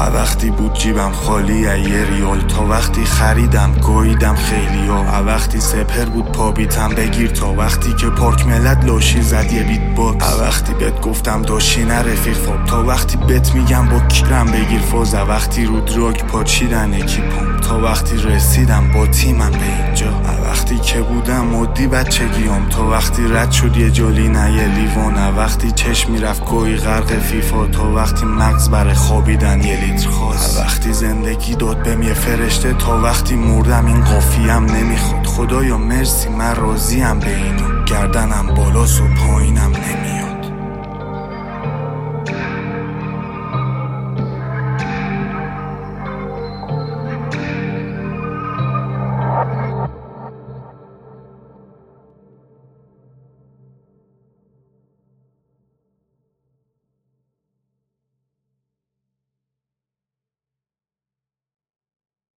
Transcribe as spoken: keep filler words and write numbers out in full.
وقتی بود جیبم خالی یه ریال، تا وقتی خریدم گویدم خیلی ها. وقتی سپر بود پابیتم بگیر، تا وقتی که پارک ملت لاشی زد یه بیت باکس. وقتی بهت گفتم داشی نه رفیق فاب، تا وقتی بهت میگم با کیرم بگیر فاز. وقتی رو دراگ پاچیدن اکیپم، تا وقتی رسیدم با تیمم به اینجا. وقتی که بودم مدی بچگیام، تا وقتی رد شد یه جالی نه یه لیوان. وقتی چشم میرفت گوی غرق فیفا، تا وقتی مغز برای خوابیدن یه لیتر خواست. وقتی زندگی داد بهم یه فرشته، تا وقتی مردم این قافیم نمیخواد. خدایا مرسی من راضیم به اینو، گردنم بالاست و پایینم نمیاد.